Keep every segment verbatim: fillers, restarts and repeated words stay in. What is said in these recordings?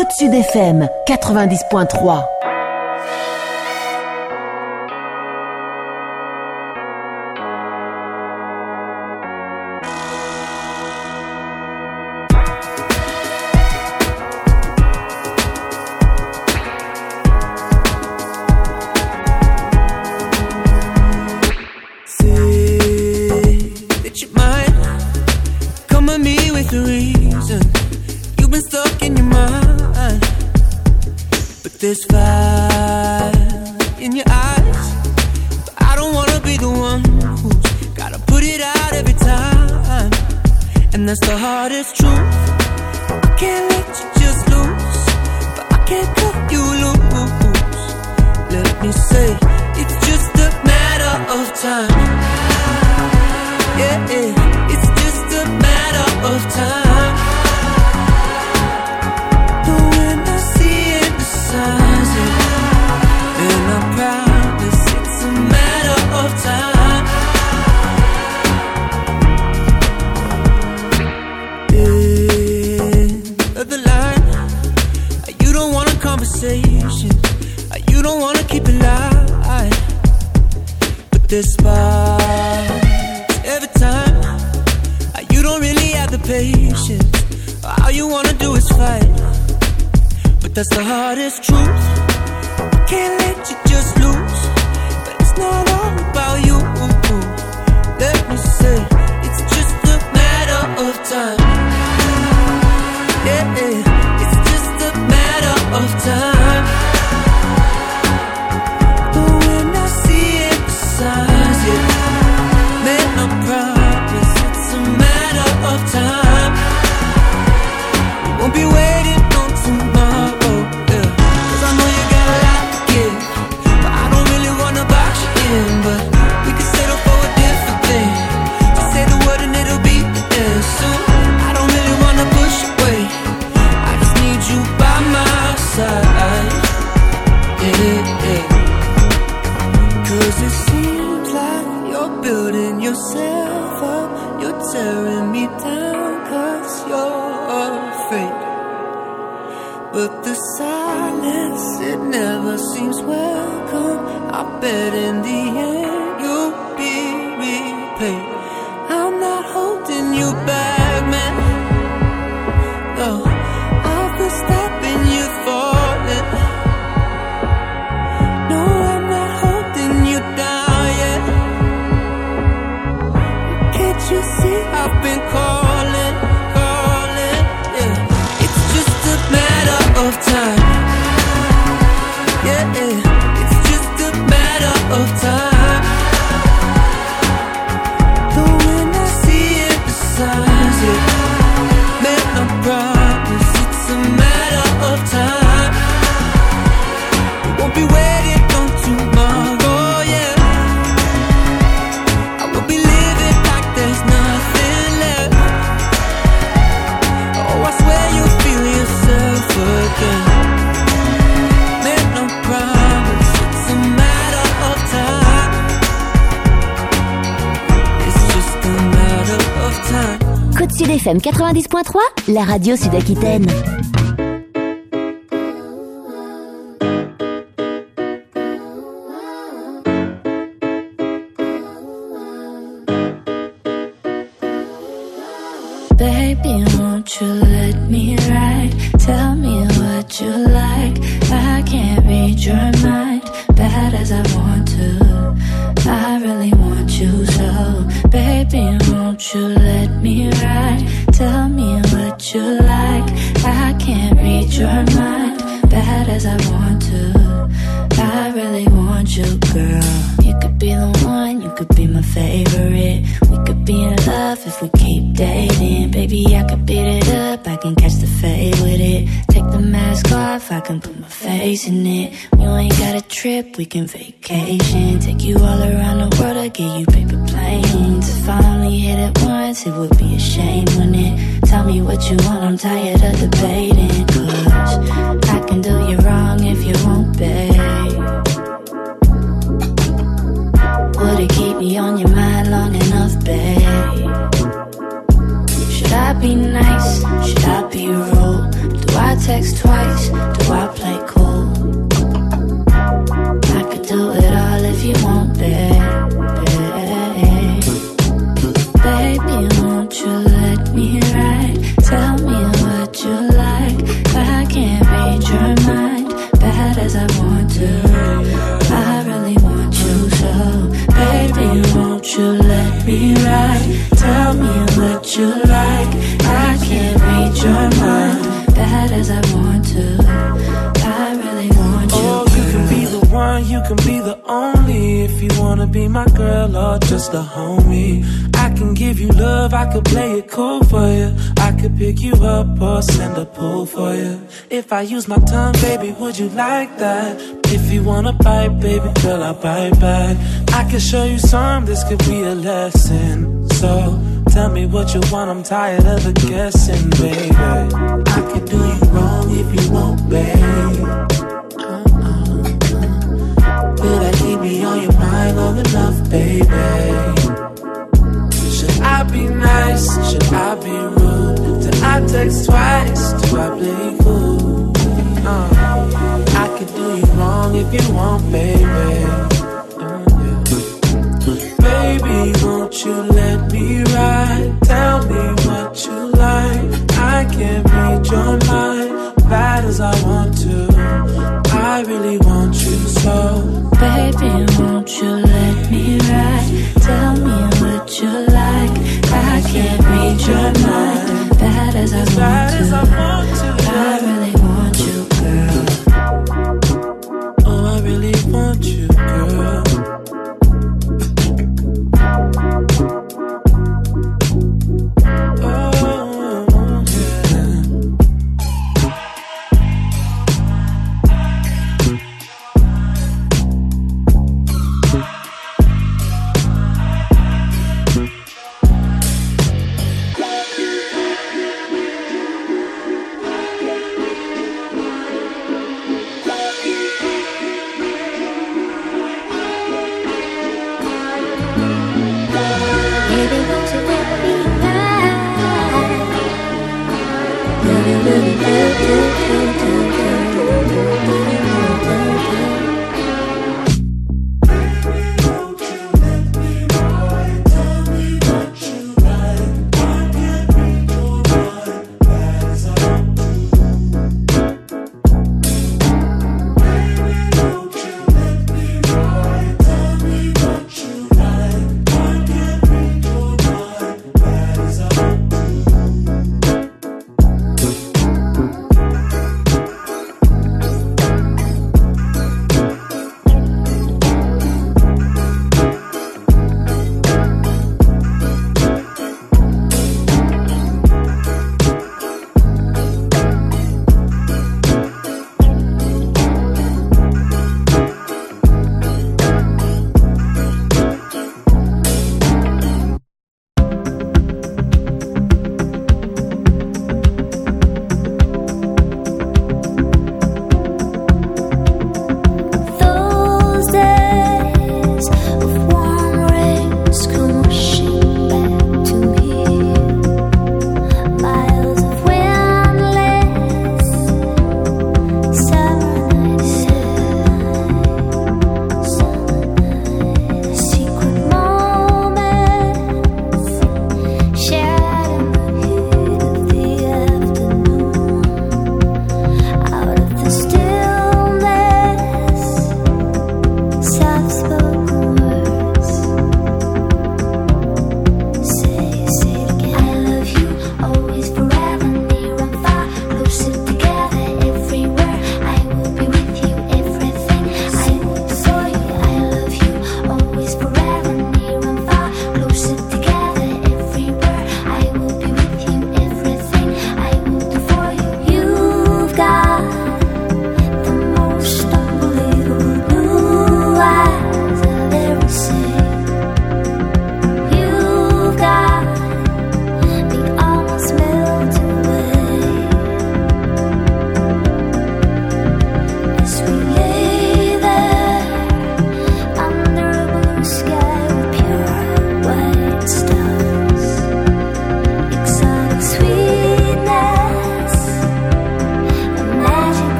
Côte Sud F M, quatre-vingt-dix point trois. There's fire in your eyes, but I don't wanna be the one who's gotta put it out every time. And that's the hardest truth. I can't let you just lose, but I can't cut you loose. Let me say, it's just a matter of time. Yeah, yeah, it's just a matter of time. You don't wanna keep it light, but there's sparks every time. You don't really have the patience. All you wanna do is fight, but that's the hardest truth. I can't let you just lose, but it's not all about you. Let me say, it's just a matter of time. Yeah, yeah, it's just a matter of time. Won't be waiting on tomorrow, yeah. Cause I know you got a lot to give, but I don't really wanna box you in. But we can settle for a different thing. Just say the word and it'll be the end soon. I don't really wanna push away, I just need you by my side. Yeah, yeah. Cause it seems like you're building yourself up, you're tearing me down cause you're afraid. But the silence, it never seems welcome. I bet in the end you'll be repaid. I'm not holding you back, man. No, I've been stopping you falling. No, I'm not holding you down yet. Can't you see I've been calling, calling, yeah. It's just a matter of time. Yeah, yeah, it's just a matter of time. Though when I see it, the signs, yeah. Man, I promise it's a matter of time. You won't be waiting on tomorrow, yeah. I will be living like there's nothing left. Oh, I swear you'll feel yourself again. Man, no promise, it's a matter of time. It's just a matter of time. Côte Sud F M quatre-vingt-dix point trois, la radio sud-aquitaine. Baby, won't you let me ride? Tell me what you like. I can't read your mind, bad as I want to. I really want you so. Baby, won't you let me ride? Tell me what you like. I can't read your mind, bad as I want to. I really want you, girl. You could be the one, you could be my favorite. We could be in love if we keep dating. Baby, I could beat it up, I can catch the fade with it. Take the mask off, I can put my face in it. You ain't got a trip, we can vacation. Take you all around the world, I'll get you paper planes. If I only hit it once, it would be a shame, wouldn't it? Tell me what you want, I'm tired of debating. Cause I can do you wrong if you won't, babe. Would it keep me on your mind long enough, babe? Should I be nice? Should I be rude? Do I text text twice? Do I play cool? I could do it all if you want, babe. Baby, won't you let me ride? Tell me what you like. I can't read your mind, bad as I want to. I really want you so. Baby, won't you let me ride? Tell me what you like. I can't read your mind, bad as I want to. I really want you. Oh, you can be the one, you can be the only. If you wanna be my girl or just a homie, I can give you love, I could play it cool for you. I could pick you up or send a pull for you. If I use my tongue, baby, would you like that? If you wanna bite, baby girl, I'll bite back. I can show you some, this could be a lesson. So tell me what you want, I'm tired of the guessing, baby. I could do you wrong if you won't, babe. Uh-uh. Will that keep me on your mind long enough, baby? Should I be nice? Should I be rude? Did I text twice? Do I play cool? Uh, I could do you wrong if you want, baby. Uh, yeah. Baby, won't you let me ride? Tell me what you like. I can't read your mind, bad as I want to. I really want you so. Baby, won't you let me ride? Tell me what you like. I can't read your mind, bad as I want bad as I want to. to. I really want you, girl. Oh, I really want you, girl.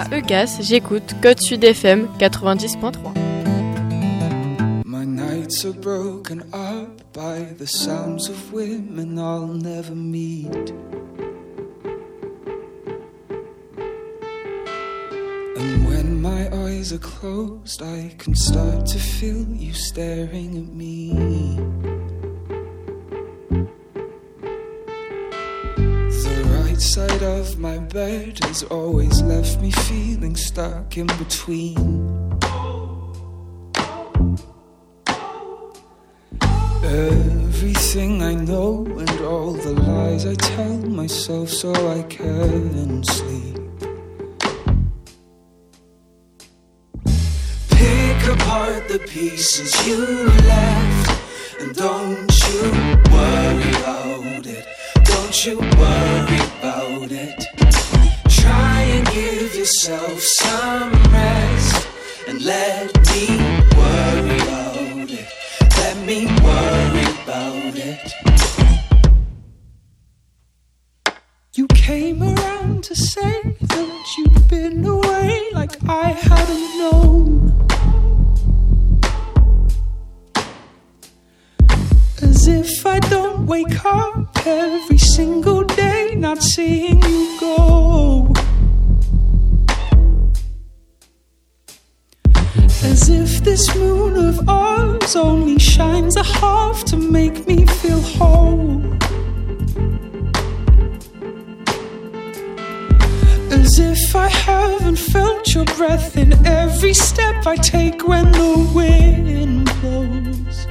À Eucas, j'écoute Code Sud F M quatre-vingt-dix point trois. My nights are broken up by the sounds of women I'll never meet. And when my eyes are closed, I can start to feel you staring at me. The right side of my bed has always left me feeling stuck in between. Everything I know and all the lies I tell myself so I can sleep. Pick apart the pieces you left, and don't you worry about it. Don't you worry about it. Try and give yourself some rest, and let me worry about it. Let me worry about it. You came around to say that you'd been away like I hadn't known. As if I don't wake up every single day not seeing you go. As if this moon of ours only shines a half to make me feel whole. As if I haven't felt your breath in every step I take when the wind blows.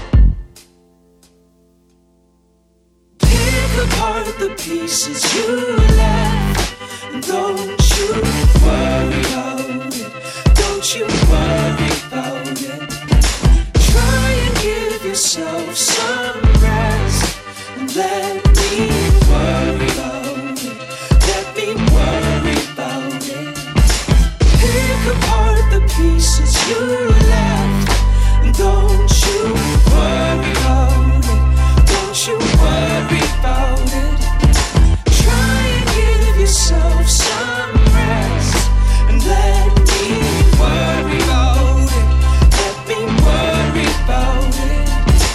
Pick apart the pieces you left, and don't you worry about it. Don't you worry about it. Try and give yourself some rest, and let me worry about it. Let me worry about it. Pick apart the pieces you left, and don't you worry about it. Don't you worry about it. Try and give yourself some rest, and let me worry about it. Let me worry about it.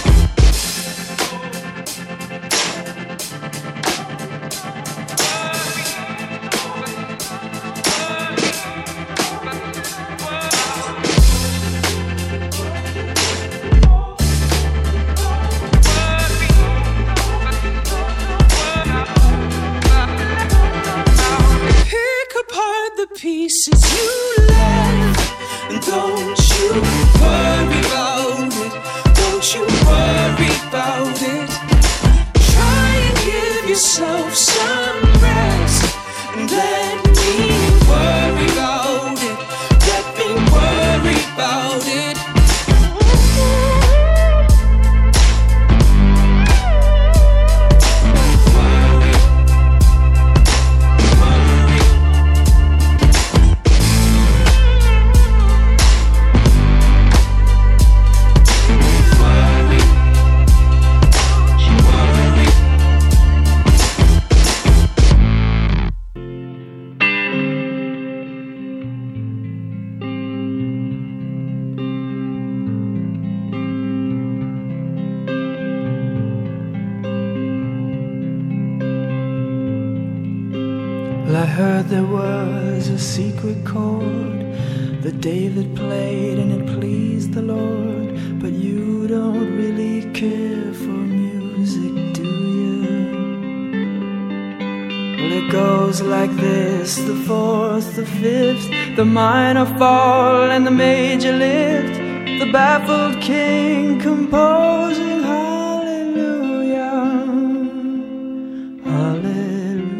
Pick apart the pieces you left, and don't you worry about it. Don't you worry about it. Try and give yourself some rest, and let me worry about it. Let me worry about it. Well, I heard there was a secret chord that David played and it pleased the Lord. But you don't really care for music, do you? Well, it goes like this: the fourth, the fifth, the minor fall and the major lift, the baffled king composing hallelujah, hallelujah.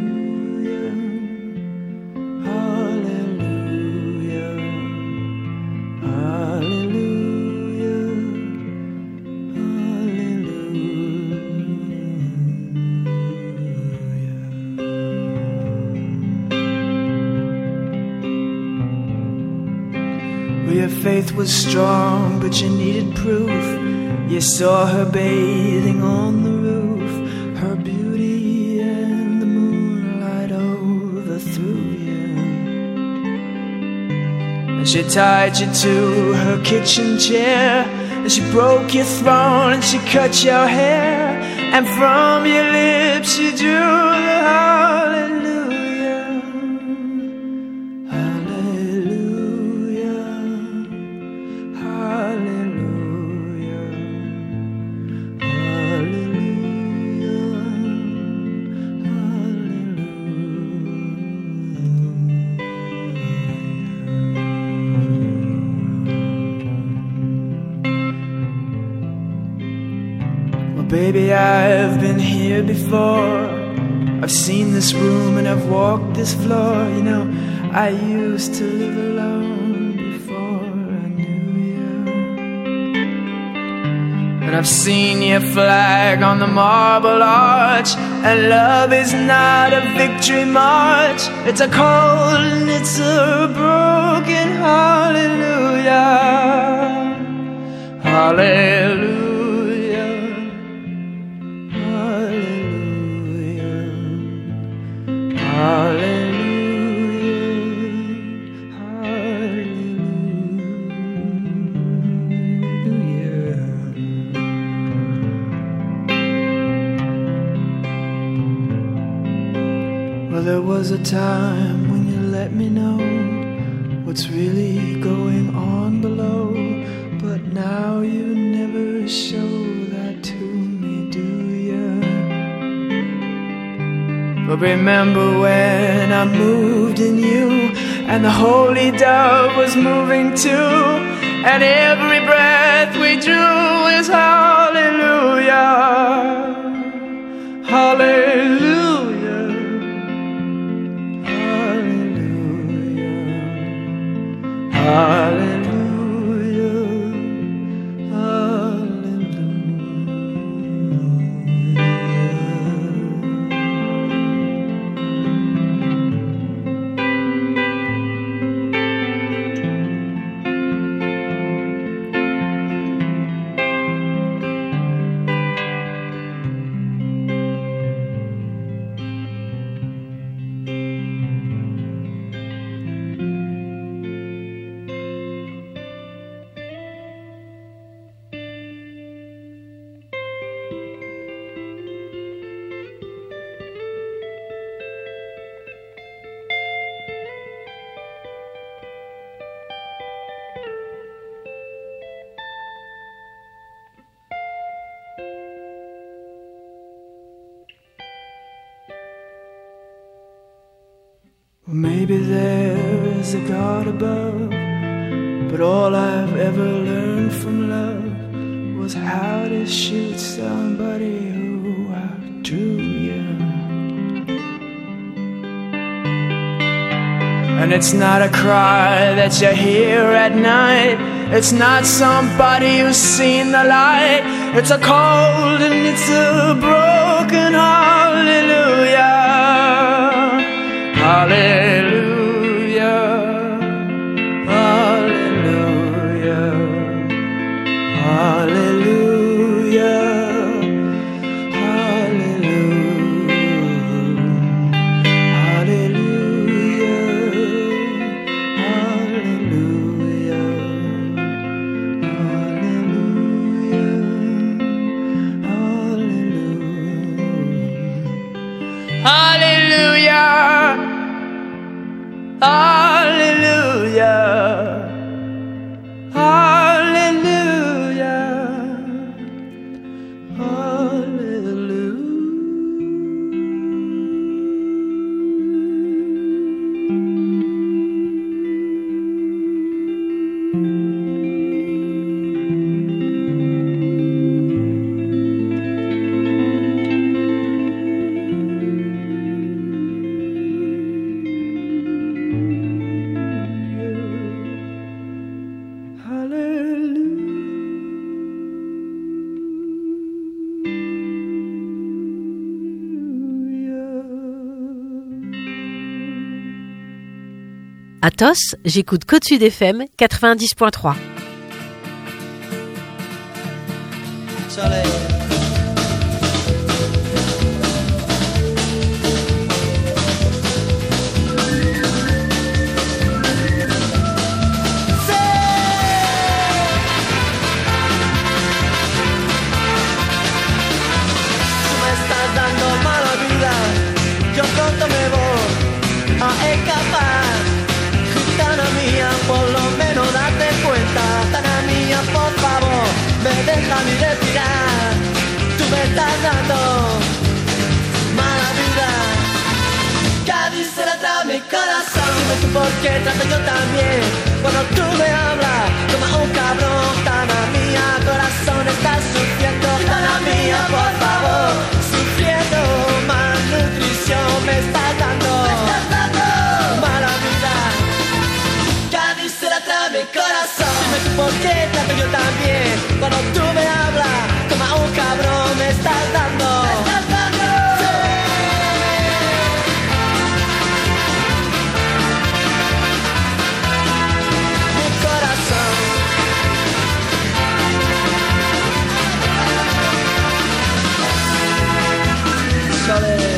Your faith was strong, but you needed proof. You saw her bathing on the roof, her beauty and the moonlight overthrew you. And she tied you to her kitchen chair, and she broke your throne and she cut your hair, and from your lips she drew the hallelujah, hallelujah, hallelujah, hallelujah, hallelujah. Well, baby, I've been here before. I've seen this room and I've walked this floor. You know, I used to live alone before I knew you. And I've seen your flag on the marble arch, and love is not a victory march. It's a cold and it's a broken hallelujah, hallelujah. Well, there was a time when you let me know what's really going on below, but now you never show that to me, do you? But remember when I moved in you, and the holy dove was moving too, and every breath we drew is hallelujah, hallelujah. Hallelujah, Well, maybe there's a God above, but all I've ever learned from love was how to shoot somebody who outdrew you. And it's not a cry that you hear at night, it's not somebody who's seen the light, it's a cold and it's a broken hallelujah, hallelujah, hallelujah, hallelujah, hallelujah, hallelujah, Athos, j'écoute Côte Sud F M quatre-vingt-dix point trois. Soleil. corazón. Dime tú por qué trato yo también cuando tú me hablas como a un cabrón. Tana mía, corazón, estás sufriendo. Tana mía, por favor, sufriendo. Malnutrición me estás dando, me estás dando mala vida. Ya dice la trama mi corazón. Dime tú por qué trato yo también cuando tú me hablas como a un cabrón. Me estás dando, me estás dando. Mi corazón. Sole.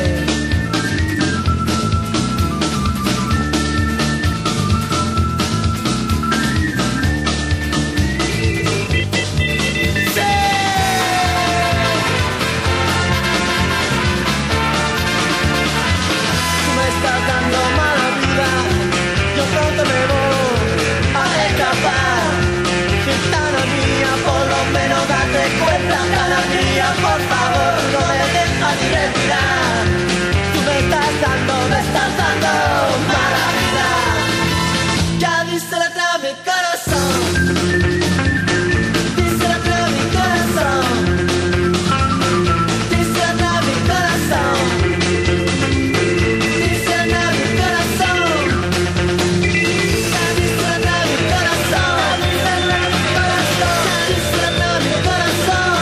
Por favor, no me dejas ni respirar. Tú me estás dando, me estás dando mala vida. Ya dice la trama mi corazón. Dice la trama mi corazón. Dice la trama mi corazón. Dice la trama mi corazón. Ya dice la trama mi corazón. Dice la trama mi corazón. Dice la trama mi corazón.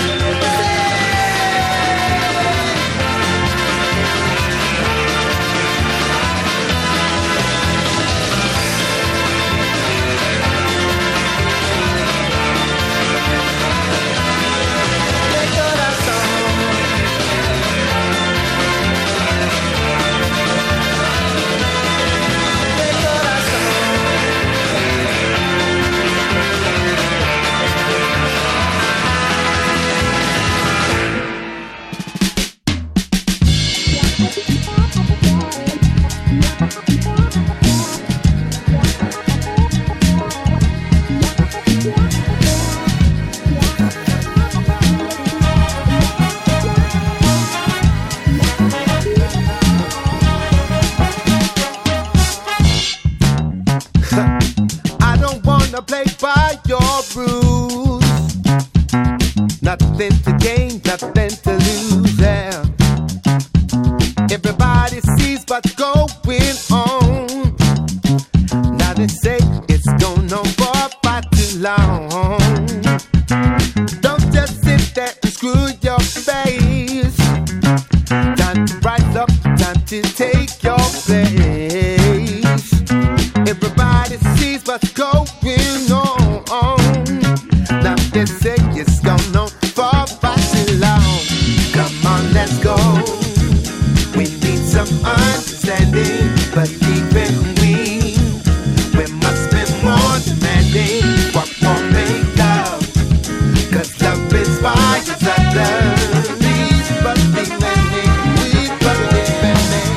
Nothing to gain, nothing to lose, yeah. Everybody sees what's going on. Now they say it's going on for far too long. Don't just sit there and screw your face. Time to rise up, time to take your place. Everybody sees what's going on. Now they say it's going on for far too long. Come on, let's go. We need some understanding, but even we, we must be more demanding. What won't make love? 'Cause love inspires others. Please, but be mending, please, but be mending.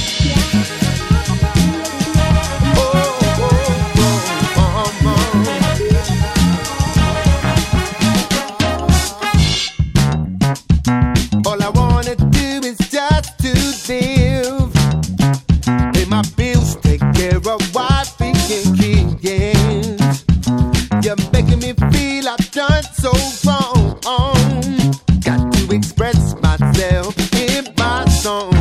Oh, oh, oh, oh, oh. All I wanna do is just to live, pay my bills, take care of wife and kids. You're making me feel I've done so wrong. Got to express myself in my song.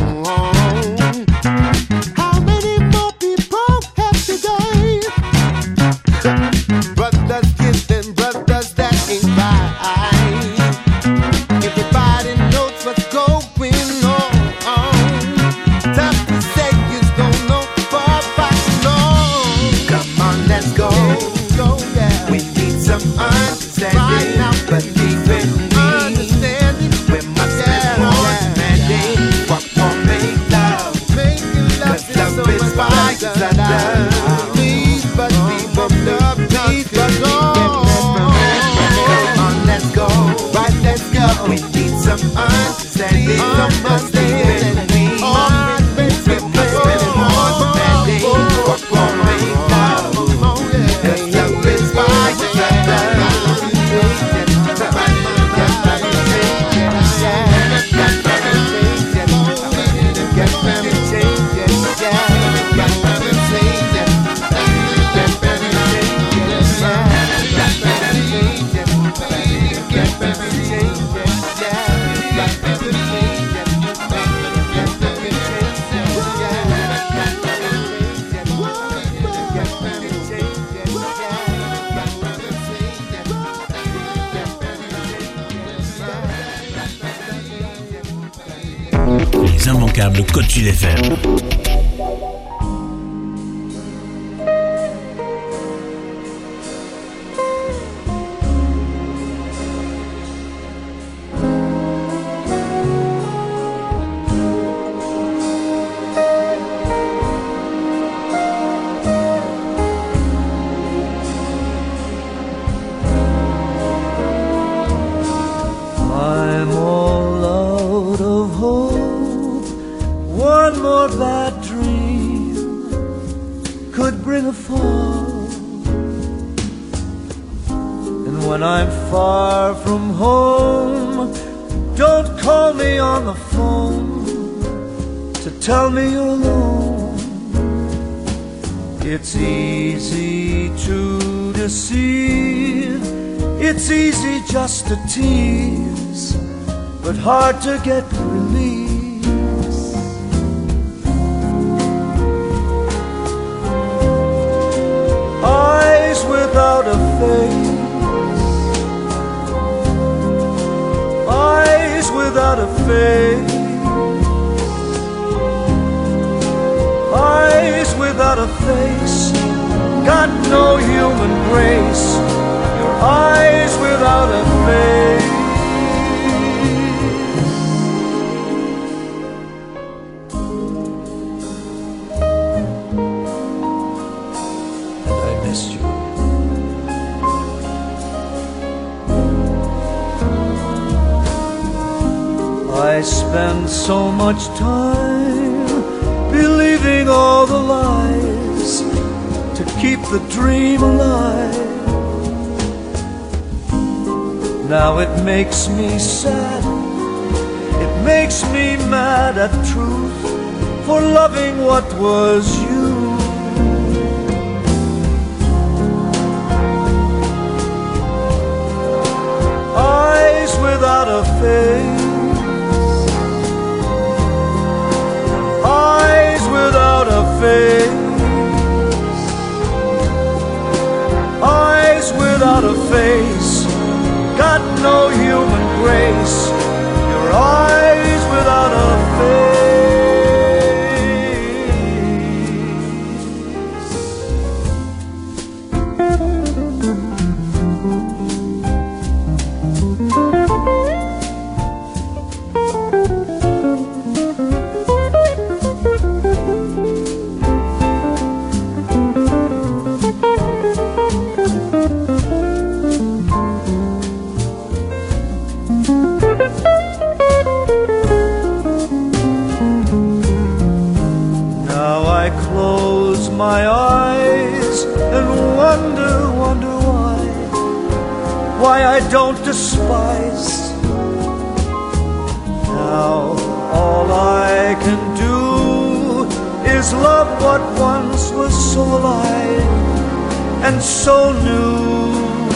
How many more people have to die? Brothers kissing brothers, that ain't right. Everybody knows what's going on. Time to say it's going on for far too long. Come on, let's go. We need some understanding right now, but even understanding, we must be more demanding. What won't make love? 'Cause love inspires others. Please, but people love, please, but Lord. Come on, let's go. Right, let's go. We need some understanding, some understanding. We must be more demanding. What won't make love? 'Cause love inspires others. Get ready, change it, yeah. immanquables Côte Sud F M. Tell me you're alone. It's easy to deceive. It's easy just to tease, but hard to get release. Eyes without a face. Eyes without a face. Eyes without a face, got no human grace. Your eyes without a face. And I missed you. I spend so much time believing all the lies to keep the dream alive. Now it makes me sad, it makes me mad at truth for loving what was you. Eyes without a face. Eyes without a face. Eyes without a face, got no human grace. Your eyes without a face. My eyes and wonder, wonder why, why I don't despise. Now all I can do is love what once was so alive and so new.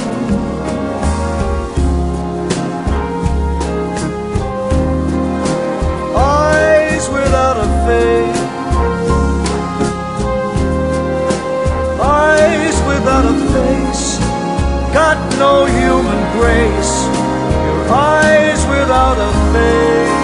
Eyes without a face. Eyes without a face, got no human grace. Your eyes without a face.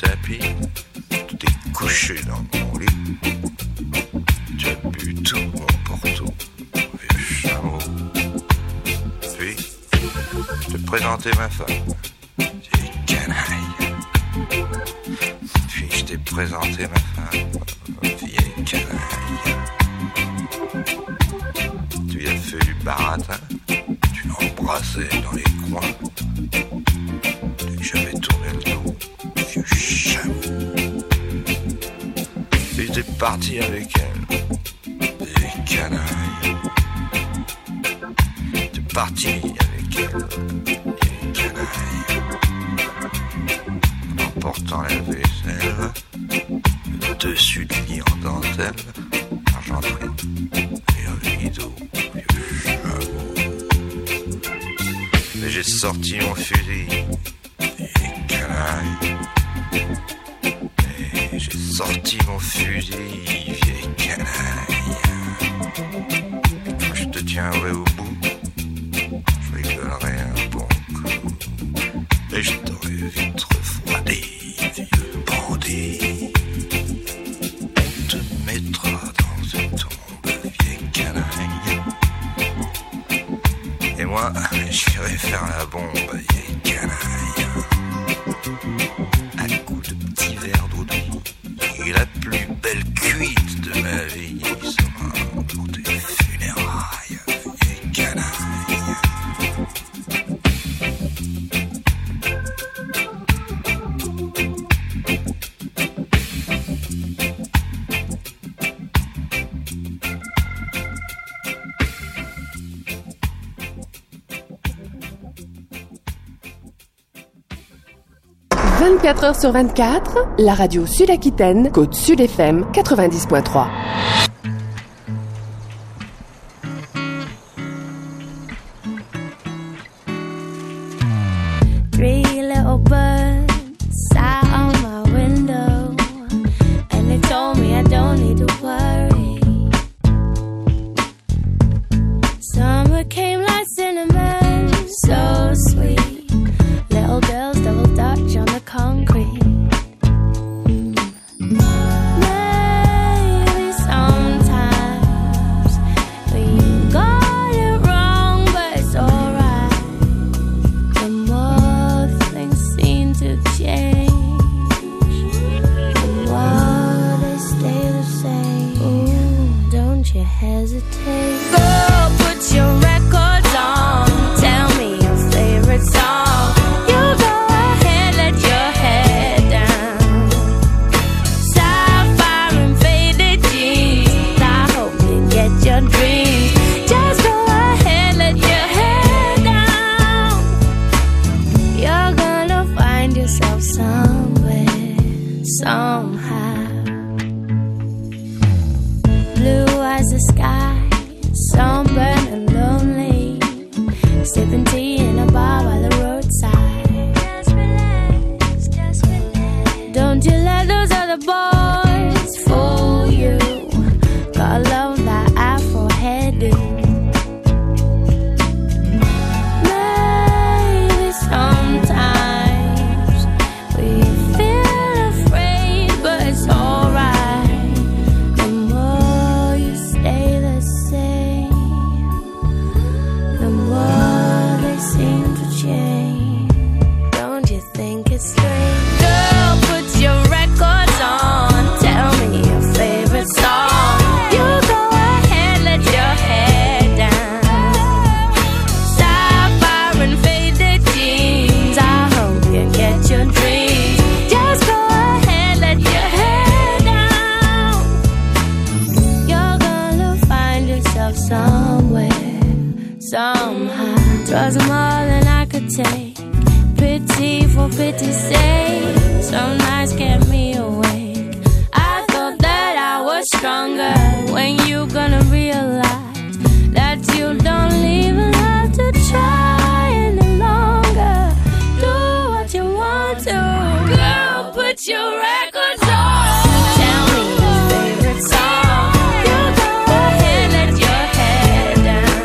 couché dans mon lit. Tu as bu tout mon Je te présentais ma femme, vieille canaille. Puis je t'ai présenté ma femme, vieille canaille. Tu lui as fait du baratin, tu l'as embrassé dans les coins. Dès que j'avais tourné le dos, vieux chameau. Et j'étais parti avec elle, vieille canaille. J'étais parti avec elle, vieille canaille. En emportant la vaisselle, le dessus du lit en dentelle, argenterie et un rideau, vieux chameau. Mais j'ai sorti mon fusil, vieille canaille. Et j'ai sorti mon fusil, vieille canaille. Quand je te tiendrai au bout, je rigolerai un bon coup. Et je t'aurai vite refroidi, vieux bandit. On te mettra dans une tombe, vieille canaille. Et moi, j'irai faire la bombe, vieille canaille. À coups de petits verres d'eau de vie, et la plus belle cuite de ma vie sera pour tes funérailles, vieille canaille. vingt-quatre heures sur vingt-quatre, la radio Sud-Aquitaine, Côte Sud F M quatre-vingt-dix point trois. Three little birds sat on my window, and they told me I don't need to worry. Summer came like cinnamon, so sweet. Little girls double dutch on the concrete. Maybe sometimes we got it wrong, but it's alright. The more things seem to change, the more they stay the same. Ooh, don't you hesitate. Girl, put your records on. Tell me your favorite song. You go ahead, let your head down. Sapphire and faded jeans. I hope you get your dreams. Just go ahead, let your head down. You're gonna find yourself somewhere, somehow. Blue as the sky, sunburned and lonely, sipping tea in a bar by the roadside. Just relax, just relax. Don't you let those other boys fool you. Gotta love that Afro hairdo. Maybe sometimes we feel afraid, but it's alright. The more you stay the same, the more they seem to change. Don't you think it's strange? Girl, put your records on. Tell me your favorite song. You go ahead, let your head down. Sapphire and faded jeans. I hope you get your dreams. Just go ahead, let your head down. You're gonna find yourself somewhere, somehow. It was more than I could take. Pity for pity's sake. Some nights kept me awake. I thought that I was stronger. When you gonna realize that you don't even have to try any longer? Do what you want to. Girl, put your records on. Tell me your favorite song. You go ahead, let your head down.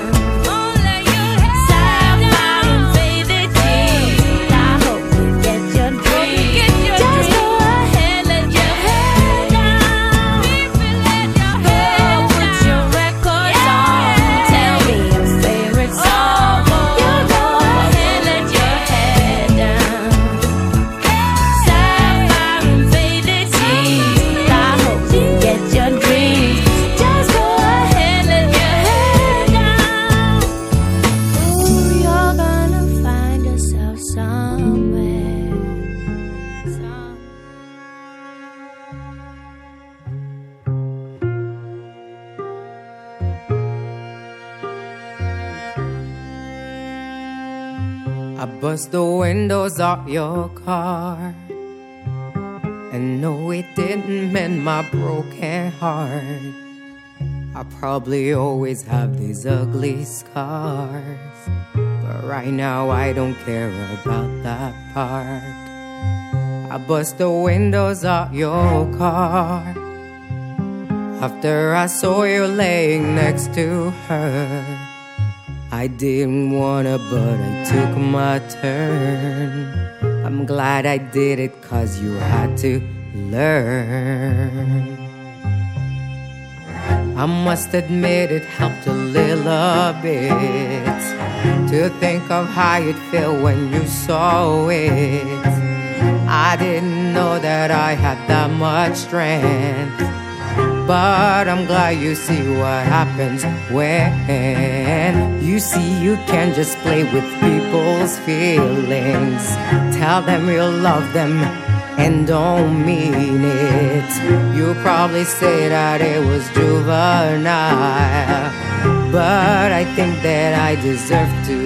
Sapphire and faded jeans. I hope you get your dreams. Just go ahead, let your head down. Girl, put your records on. Tell me your I bust the windows off your car, and no, it didn't mend my broken heart. I probably always have these ugly scars, but right now I don't care about that part. I bust the windows off your car after I saw you laying next to her. I didn't wanna, but I took my turn. I'm glad I did it, cause you had to learn. I must admit it helped a little bit to think of how you'd feel when you saw it. I didn't know that I had that much strength, but I'm glad you see what happens when you see you can't just play with people's feelings. Tell them you love them and don't mean it. You probably say that it was juvenile, but I think that I deserve to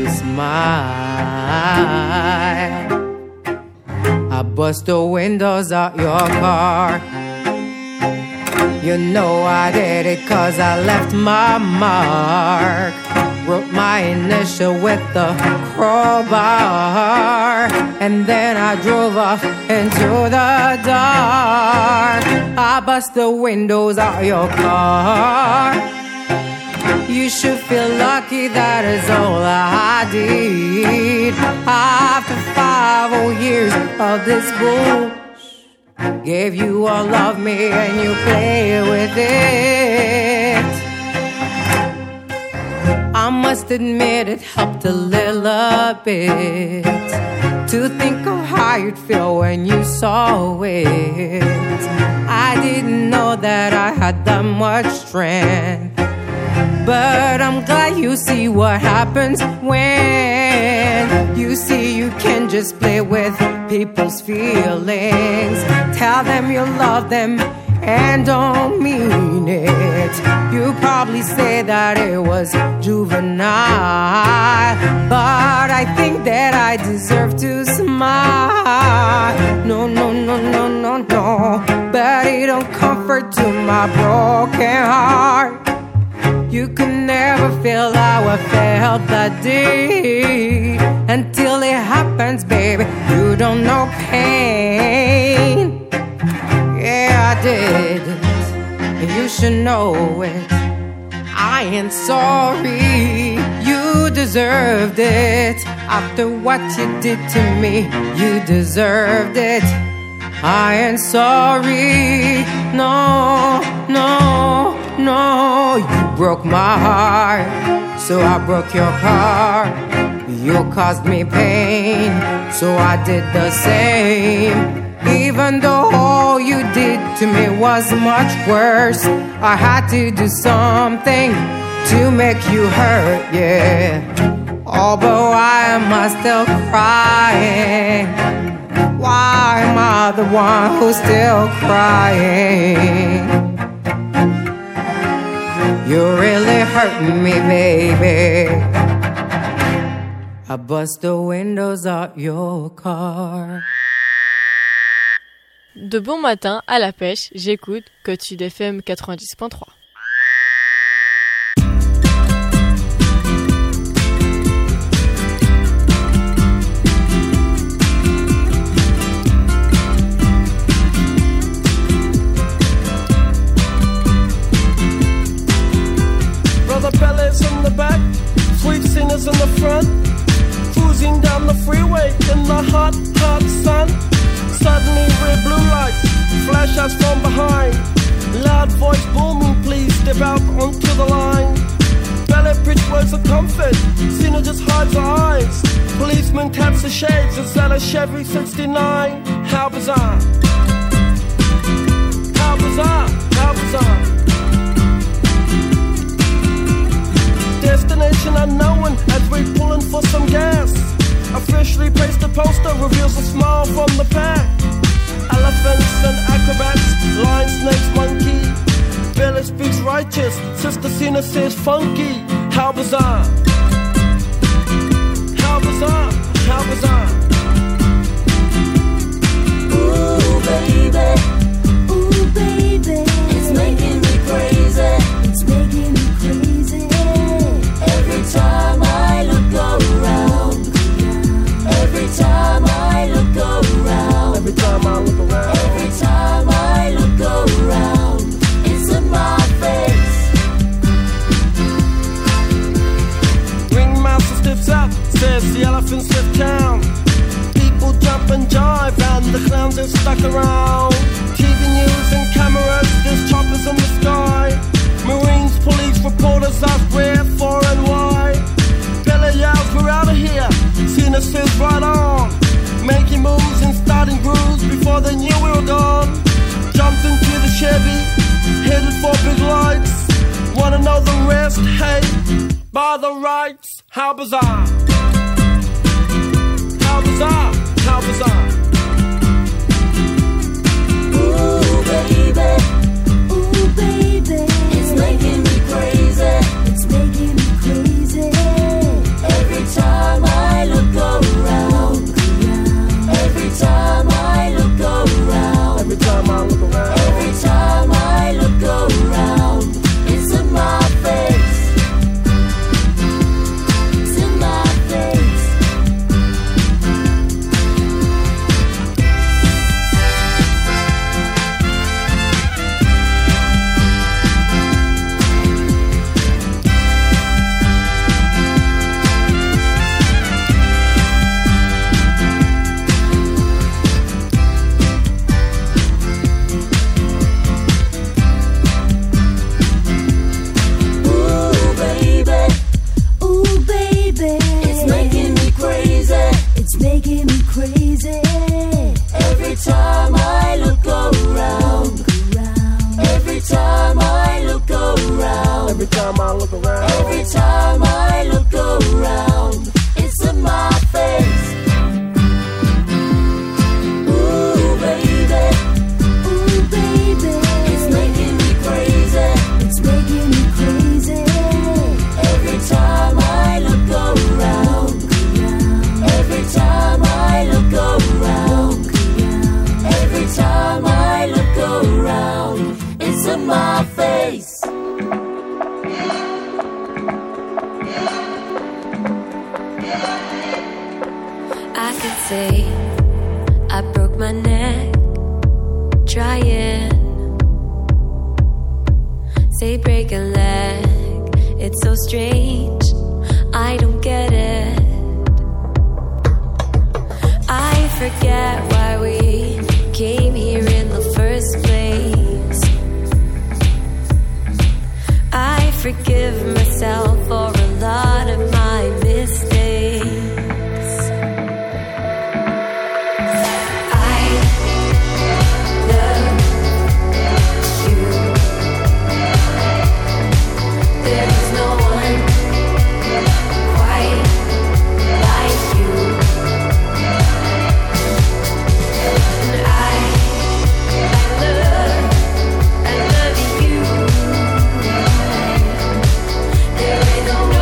smile. I bust the windows out your car. You know I did it cause I left my mark. Wrote my initial with the crowbar, and then I drove off into the dark. I bust the windows out your car. You should feel lucky, that is all I did. After five whole years of this bull, gave you all of me and you play with it. I must admit it helped a little bit to think of how you'd feel when you saw it. I didn't know that I had that much strength, but I'm glad you see what happens when you see you can just play with people's feelings. Tell them you love them and don't mean it. You probably say that it was juvenile, but I think that I deserve to smile. No, no, no, no, no, no, but it don't comfort to my broken heart. You can never feel how I felt that day until it happens, baby. You don't know pain. Yeah, I did it, and you should know it. I ain't sorry, you deserved it. After what you did to me, you deserved it. I ain't sorry, no, no, no. You broke my heart, so I broke your heart. You caused me pain, so I did the same. Even though all you did to me was much worse, I had to do something to make you hurt, yeah. Oh, but why am I still crying? Why am I the one who's still crying? You're really hurting me, baby. I bust the windows out your car. De bon matin à la pêche, j'écoute Code Sud F M quatre-vingt-dix point trois. Brother Bellas in the back, sweet singers in the front, cruising down the freeway in the hot, hot sun. Suddenly red blue lights flash us from behind. Loud voice booming, please step out onto the line. Ballet bridge words of comfort, Cena just hides her eyes. Policeman taps the shades inside a Chevy sixty-nine. How bizarre, how bizarre, how bizarre. Destination unknown as we're pulling for some gas. Officially placed a poster reveals a smile from the pack. Elephants and acrobats, lion, snakes, monkey. Billy speaks righteous, Sister Cena says funky. How bizarre, how bizarre, how was right on, making moves and starting grooves before they knew we were gone. Jumped into the Chevy, headed for big lights. Wanna know the rest? Hey, by the rights, how bizarre. How bizarre, how bizarre. Ooh, baby, ooh, baby, it's making me crazy, it's making me crazy. Every time I look around, every time I look around, every time I look around, every time I look around, it's in my face, it's in my face. Making me crazy. Every time I look around, every time I look around, every time I look around, every time I look around, it's in my face. Ooh, baby, ooh, baby, it's making me crazy, it's making me crazy. Every time I look around, every time I look around, every time I look around, it's in my face. I could say I broke my neck trying. Say break a leg, it's so strange, I don't get it. I forget why we came here in the first place. I forgive myself for a lot of my mistakes. I love you. There's no one quite like you. I love you. There ain't no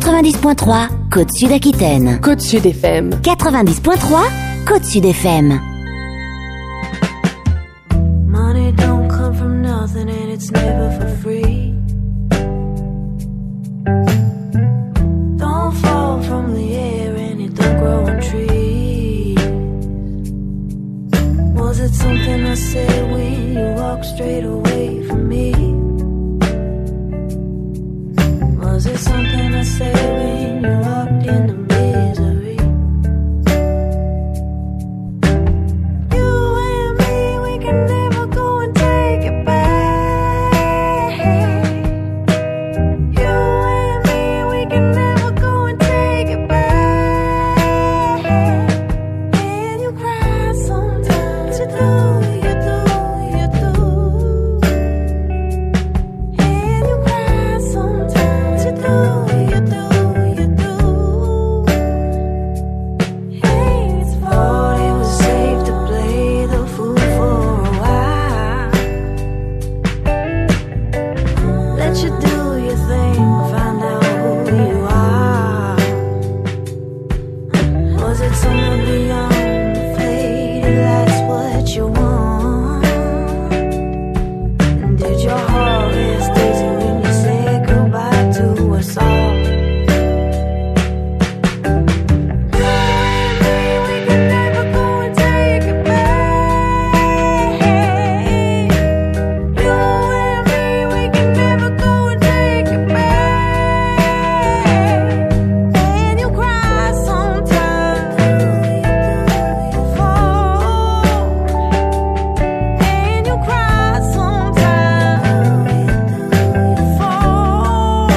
quatre-vingt-dix point trois, Côte Sud Aquitaine. Côte Sud F M. quatre-vingt-dix point trois, Côte Sud F M. Money don't come from nothing and it's never for free. Don't fall from the air and it don't grow on trees. Was it something I said when you walked straight away from me? Was it something I said when you walked into misery? You and me, we can never go and take it back. You and me, we can never go and take it back. And you cry sometimes, you do, you do, you do. And you cry sometimes, you do, you do, you do. Hey, it's thought it was safe to play the fool for a while. Let you do your thing, find out who you are. Was it someone beyond the fate? That's what you want. And did your heart rest easy when you said goodbye to us all? We can never go and take it back. You and me, we can never go and take it back. And you cry sometimes, you fall. And you cry sometimes, you fall.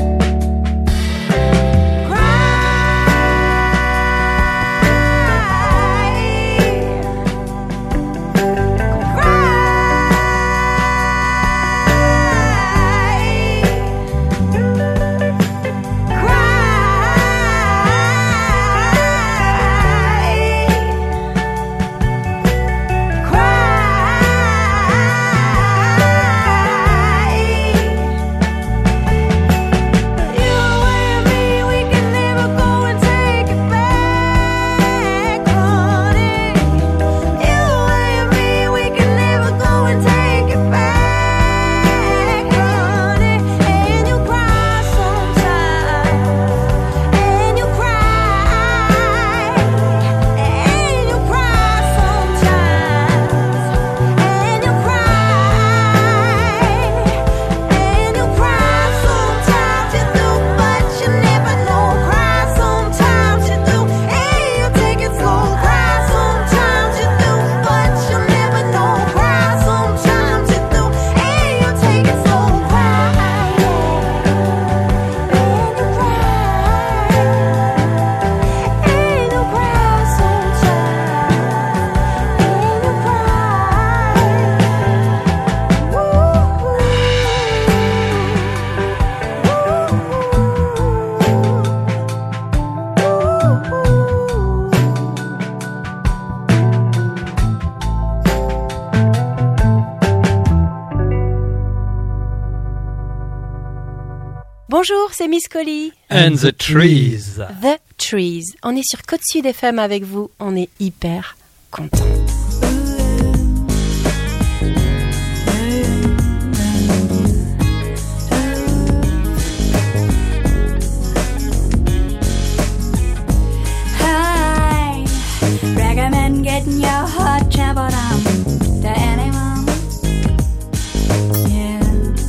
Bonjour, c'est Miss Collie. And the trees. The Trees. On est sur Côte Sud F M avec vous. On est hyper contents. I recommend getting your heart trampled on to anyone. Yeah.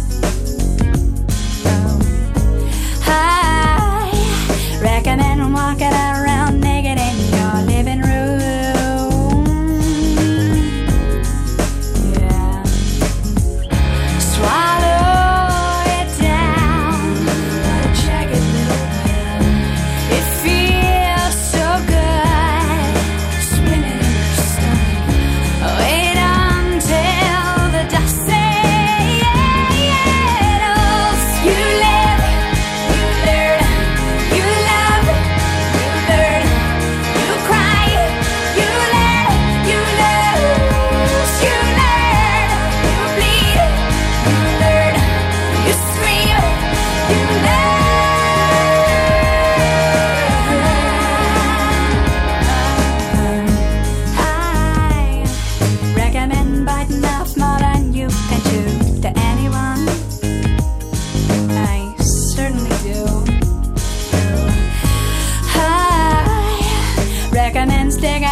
I recommend walking around naked in your living room.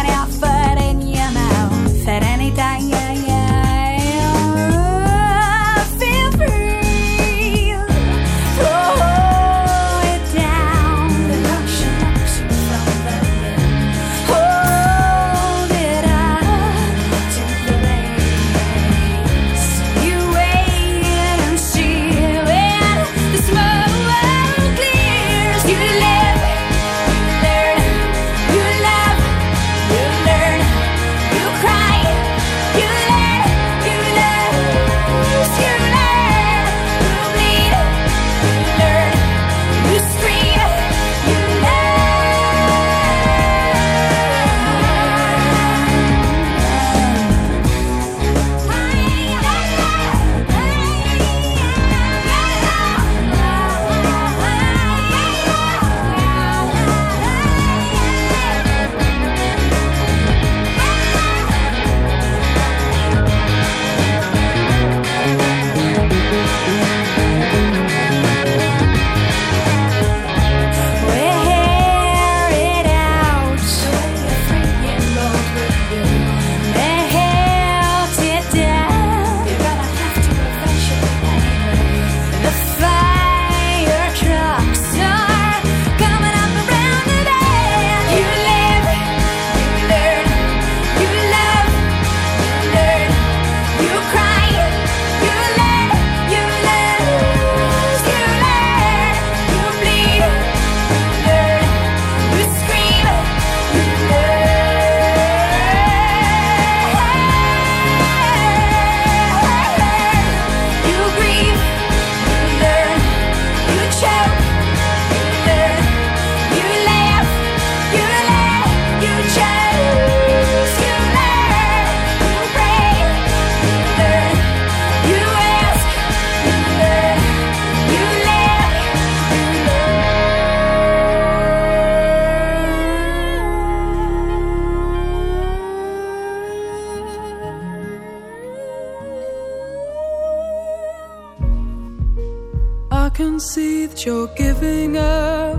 any foot in your mouth at any time. Feel free, throw it down. The ocean knocks you from the wind. Hold it up to the race. You wait and see when the smoke clears. You live, you learn, you love, you learn, you cry, you learn, you lose, you learn, you bleed, you learn, you scream, you wear it out. Melt it down. You're gonna have to eventually anyway. The fire trucks are coming up around the bend. You live, you learn, you love, you learn, you cry, you learn, you lose, you learn, you bleed, you learn, you scream, you learn, you grieve, you learn, you choke, you learn, you laugh, you laugh, you choose, you learn, you pray, you learn, you ask, you learn, you live, I can see that you're giving up.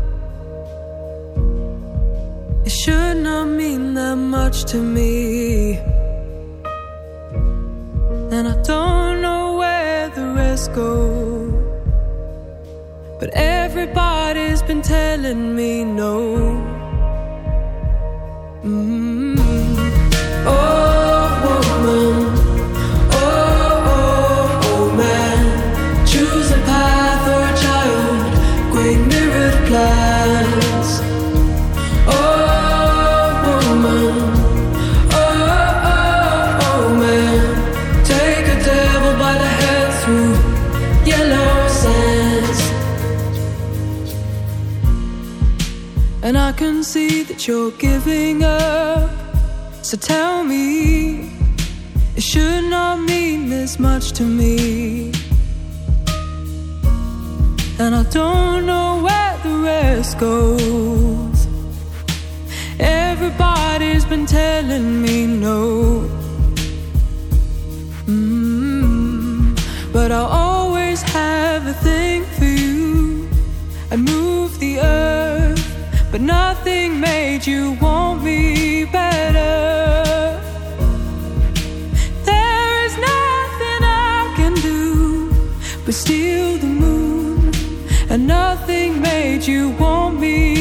It should not mean that much to me. And I don't know where the rest go. But everybody's been telling me no. Mm. Oh, woman. Oh, oh, oh, man. Choose a path or a child. Great mirrored plans. Oh, woman. Oh, oh, oh, man. Take a devil by the head through yellow sands. And I can see that you're giving up. So tell me, it should not mean this much to me. And I don't know where the rest goes. Everybody's been telling me no. Mm, but I'll always have a thing for you. I'd move the earth, but nothing made you want me better. There is nothing I can do but steal the moon, and nothing made you want me